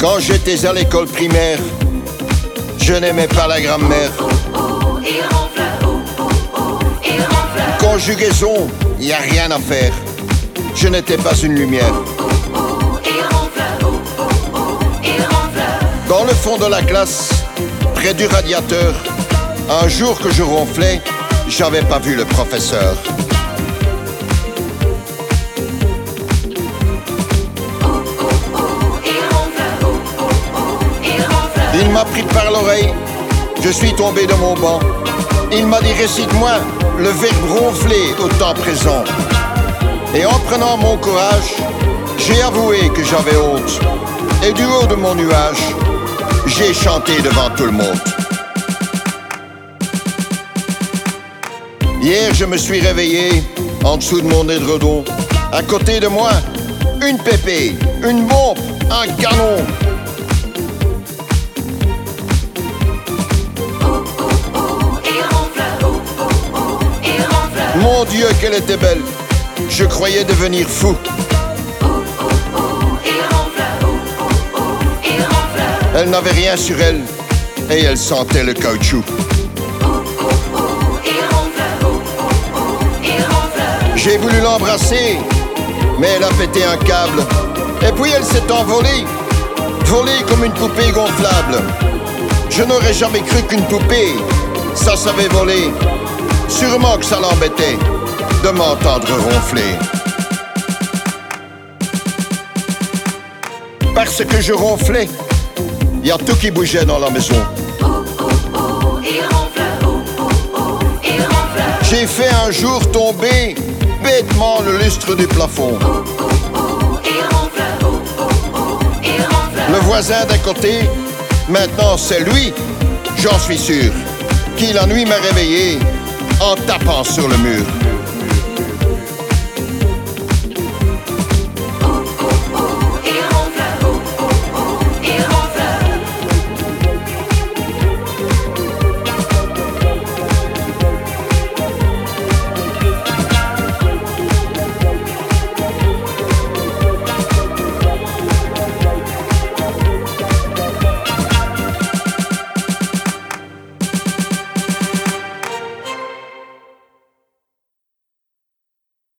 Quand j'étais à l'école primaire, je n'aimais pas la grammaire. Conjugaison, y a rien à faire. Je n'étais pas une lumière. Dans le fond de la classe, près du radiateur, un jour que je ronflais, j'avais pas vu le professeur. Il m'a pris par l'oreille, je suis tombé de mon banc. Il m'a dit récite-moi le verbe ronfler au temps présent. Et en prenant mon courage, j'ai avoué que j'avais honte. Et du haut de mon nuage, j'ai chanté devant tout le monde. Hier, je me suis réveillé en dessous de mon édredon. À côté de moi, une pépée, une bombe, un canon. Mon Dieu, qu'elle était belle. Je croyais devenir fou. Elle n'avait rien sur elle et elle sentait le caoutchouc. J'ai voulu l'embrasser, mais elle a pété un câble. Et puis elle s'est envolée, volée comme une poupée gonflable. Je n'aurais jamais cru qu'une poupée, ça savait voler. Sûrement que ça l'embêtait de m'entendre ronfler. Parce que je ronflais, il y a tout qui bougeait dans la maison. J'ai fait un jour tomber bêtement le lustre du plafond. Le voisin d'à côté, maintenant c'est lui, j'en suis sûr, qui la nuit m'a réveillé en tapant sur le mur.